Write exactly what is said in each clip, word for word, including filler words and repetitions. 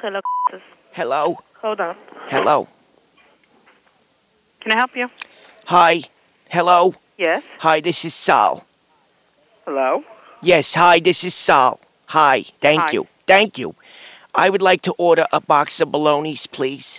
Hello. Hello? Hold on. Hello? Can I help you? Hi? Hello? Yes. Hi, this is Sal. Hello. Yes, hi, this is Sal. Hi, thank Hi. you. Thank you. I would like to order a box of bolognas, please.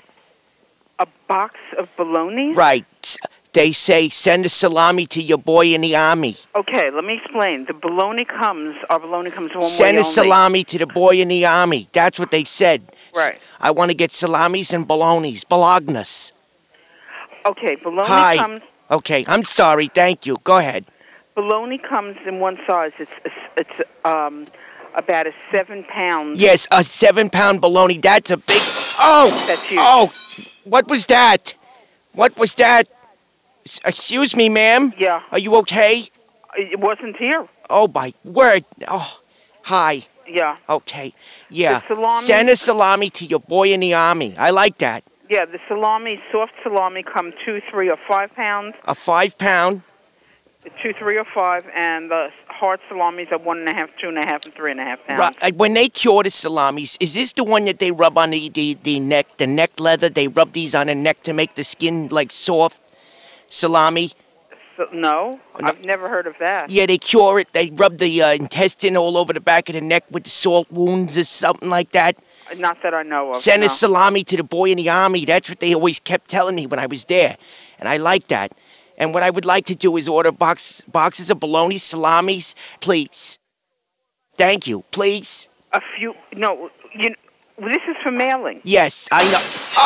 A box of bologna? Right. They say send a salami to your boy in the army. Okay, let me explain. The bologna comes, our bologna comes one Send way a only. salami to the boy in the army. That's what they said. Right. I want to get salamis and bolognas. Bolognas. Okay, bologna Hi. comes. Okay, I'm sorry. Thank you. Go ahead. Bologna comes in one size. It's it's, it's um about a seven pound. Yes, a seven-pound bologna. That's a big... Oh! That's huge. Oh! What was that? What was that? S- Excuse me, ma'am? Yeah. Are you okay? It wasn't here. Oh, my word. Oh, hi. Yeah. Okay. Yeah. The salami- Send a salami to your boy in the army. I like that. Yeah, the salami, soft salami, come two, three, or five pounds. A five-pound. Two, three, or five, and the hard salamis are one and a half, two and a half, and three and a half pounds. Right. uh, When they cure the salamis, is this the one that they rub on the, the, the neck, the neck leather? They rub these on the neck to make the skin, like, soft salami? So, no, No. I've never heard of that. Yeah, they cure it. They rub the uh, intestine all over the back of the neck with the salt wounds or something like that. Not that I know of. Send no. a salami to the boy in the army. That's what they always kept telling me when I was there. And I like that. And what I would like to do is order box, boxes of bologna, salamis, please. Thank you. Please. A few. No, you. This is for mailing. Yes, I know.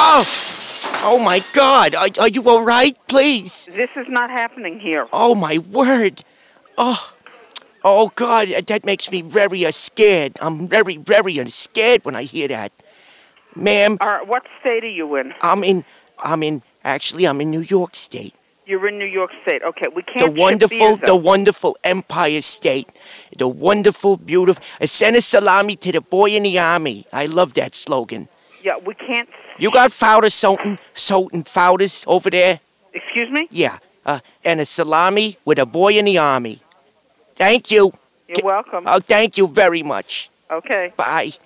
Oh! Oh, my God. Are, are you all right? Please. This is not happening here. Oh, my word. Oh. Oh, God. That makes me very uh, scared. I'm very, very uh, scared when I hear that. Ma'am, All right, what state are you in? I'm in, I'm in, actually, I'm in New York State. You're in New York State. Okay, we The can't ship wonderful, these, the though. wonderful Empire State. The wonderful, beautiful. Uh, Send a salami to the boy in the army. I love that slogan. Yeah, we can't. You got powder, soten, soten powders over there? Excuse me? Yeah. Uh, and a salami with a boy in the army. Thank you. You're welcome. Oh, thank you very much. Okay. Bye.